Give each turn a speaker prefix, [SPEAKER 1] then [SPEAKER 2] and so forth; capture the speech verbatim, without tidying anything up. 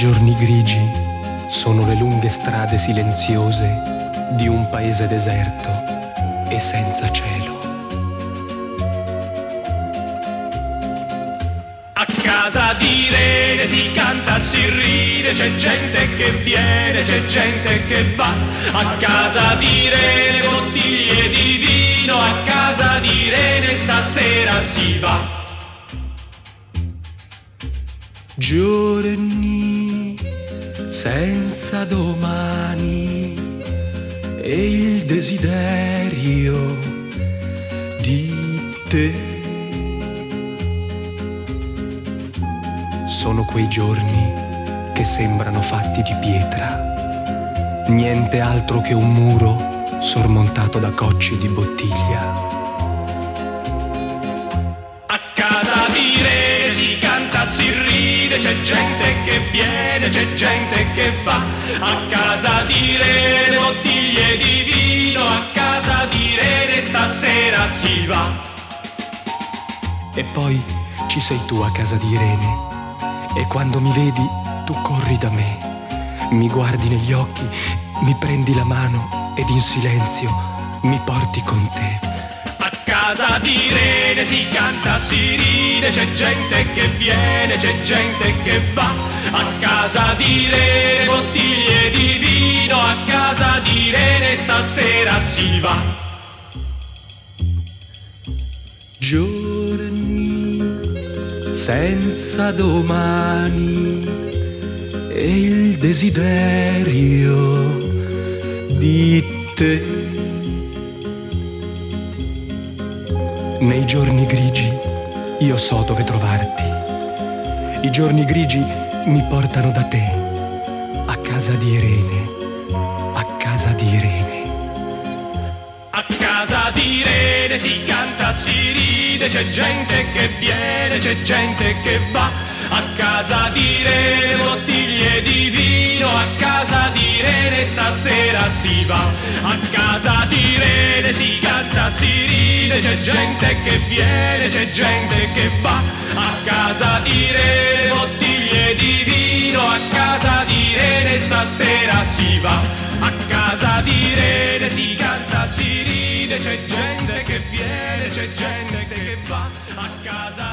[SPEAKER 1] giorni grigi sono le lunghe strade silenziose di un paese deserto e senza cielo.
[SPEAKER 2] A casa di Irene si canta, si ride, c'è gente che viene, c'è gente che va. A casa di Irene bottiglie di vino, a casa di Irene stasera si va.
[SPEAKER 1] Giorni senza domani e il desiderio di te. Sono quei giorni che sembrano fatti di pietra, niente altro che un muro sormontato da cocci di bottiglia.
[SPEAKER 2] A casa di Irene si canta, si ride, c'è gente che viene, c'è gente che va. A casa di Irene bottiglie di vino, a casa di Irene stasera si va.
[SPEAKER 1] E poi ci sei tu a casa di Irene, e quando mi vedi tu corri da me, mi guardi negli occhi, mi prendi la mano ed in silenzio mi porti con te.
[SPEAKER 2] A casa di Irene si canta, si ride, c'è gente che viene, c'è gente che va. A casa di Irene bottiglie di vino, a casa di Irene stasera si va.
[SPEAKER 1] Giorni senza domani e il desiderio di te. Nei giorni grigi io so dove trovarti. I giorni grigi mi portano da te, a casa di Irene, a casa di Irene.
[SPEAKER 2] A casa di Irene si canta, si ride, c'è gente che viene, c'è gente che va. A casa di Irene bottiglie di vino, a casa di Irene stasera si va. A casa di Irene si canta, si ride, c'è gente che viene, c'è gente che va. A casa di Irene bottiglie di vino, a casa di Irene stasera si va. A casa di Irene si canta, si ride, c'è gente che viene, c'è gente che va. A casa